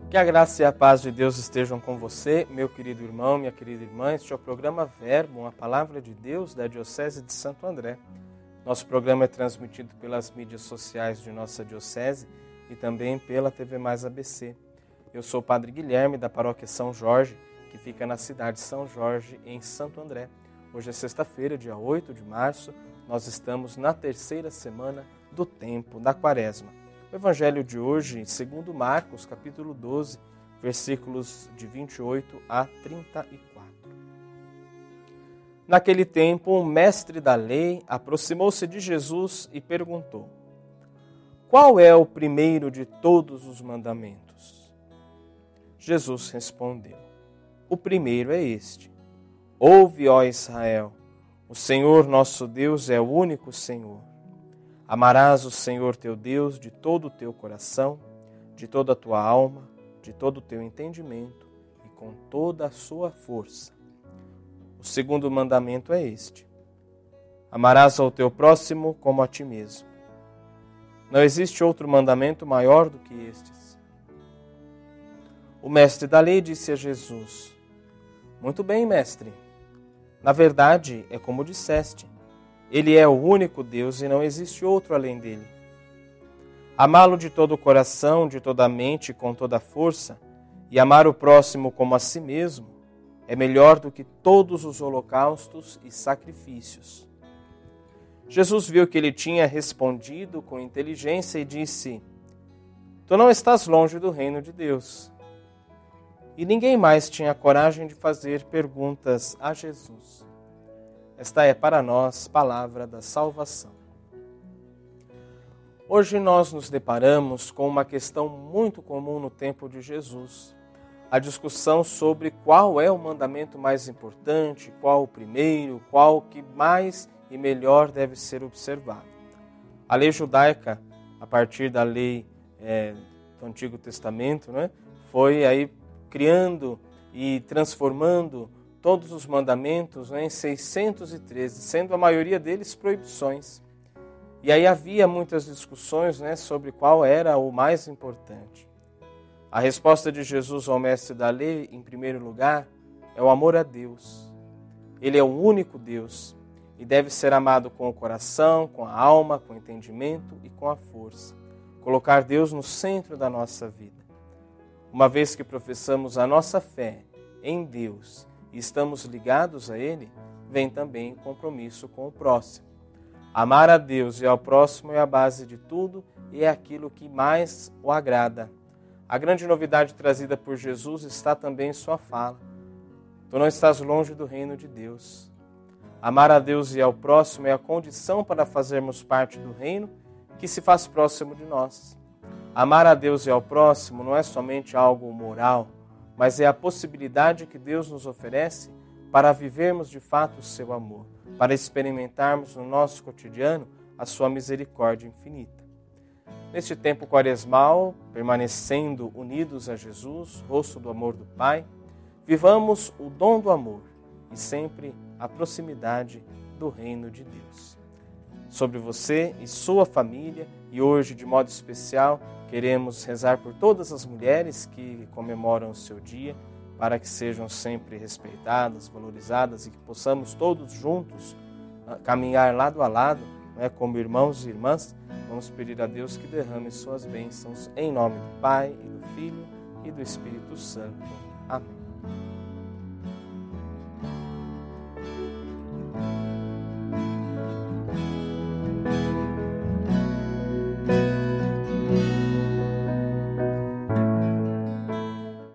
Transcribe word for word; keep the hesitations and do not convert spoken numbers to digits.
Que a graça e a paz de Deus estejam com você, meu querido irmão, minha querida irmã. Este é o programa Verbo, uma palavra de Deus da Diocese de Santo André. Nosso programa é transmitido pelas mídias sociais de nossa Diocese e também pela T V Mais A B C. Eu sou o Padre Guilherme, da Paróquia São Jorge, que fica na cidade de São Jorge, em Santo André. Hoje é sexta-feira, dia oito de março, nós estamos na terceira semana do tempo da Quaresma. O Evangelho de hoje, segundo Marcos, capítulo doze, versículos de vinte e oito a trinta e quatro. Naquele tempo, um mestre da lei aproximou-se de Jesus e perguntou: Qual é o primeiro de todos os mandamentos? Jesus respondeu: O primeiro é este: Ouve, ó Israel, o Senhor nosso Deus é o único Senhor. Amarás o Senhor teu Deus de todo o teu coração, de toda a tua alma, de todo o teu entendimento e com toda a sua força. O segundo mandamento é este: amarás ao teu próximo como a ti mesmo. Não existe outro mandamento maior do que estes. O mestre da lei disse a Jesus: Muito bem, mestre. Na verdade, é como disseste. Ele é o único Deus e não existe outro além dele. Amá-lo de todo o coração, de toda a mente e com toda a força, e amar o próximo como a si mesmo, é melhor do que todos os holocaustos e sacrifícios. Jesus viu que ele tinha respondido com inteligência e disse: Tu não estás longe do reino de Deus. E ninguém mais tinha coragem de fazer perguntas a Jesus. Esta é para nós palavra da salvação. Hoje nós nos deparamos com uma questão muito comum no tempo de Jesus. A discussão sobre qual é o mandamento mais importante, qual o primeiro, qual que mais e melhor deve ser observado. A lei judaica, a partir da lei é, do Antigo Testamento, né, foi aí criando e transformando todos os mandamentos, né, em seiscentos e treze, sendo a maioria deles proibições. E aí havia muitas discussões, né, sobre qual era o mais importante. A resposta de Jesus ao mestre da lei, em primeiro lugar, é o amor a Deus. Ele é o único Deus e deve ser amado com o coração, com a alma, com o entendimento e com a força. Colocar Deus no centro da nossa vida. Uma vez que professamos a nossa fé em Deus e estamos ligados a Ele, vem também o compromisso com o próximo. Amar a Deus e ao próximo é a base de tudo e é aquilo que mais o agrada. A grande novidade trazida por Jesus está também em sua fala. Tu não estás longe do reino de Deus. Amar a Deus e ao próximo é a condição para fazermos parte do reino que se faz próximo de nós. Amar a Deus e ao próximo não é somente algo moral, mas é a possibilidade que Deus nos oferece para vivermos de fato o seu amor, para experimentarmos no nosso cotidiano a sua misericórdia infinita. Neste tempo quaresmal, permanecendo unidos a Jesus, rosto do amor do Pai, vivamos o dom do amor e sempre a proximidade do reino de Deus. Sobre você e sua família, e hoje de modo especial, queremos rezar por todas as mulheres que comemoram o seu dia, para que sejam sempre respeitadas, valorizadas e que possamos todos juntos caminhar lado a lado, né, como irmãos e irmãs. Vamos pedir a Deus que derrame suas bênçãos em nome do Pai, e do Filho e do Espírito Santo. Amém.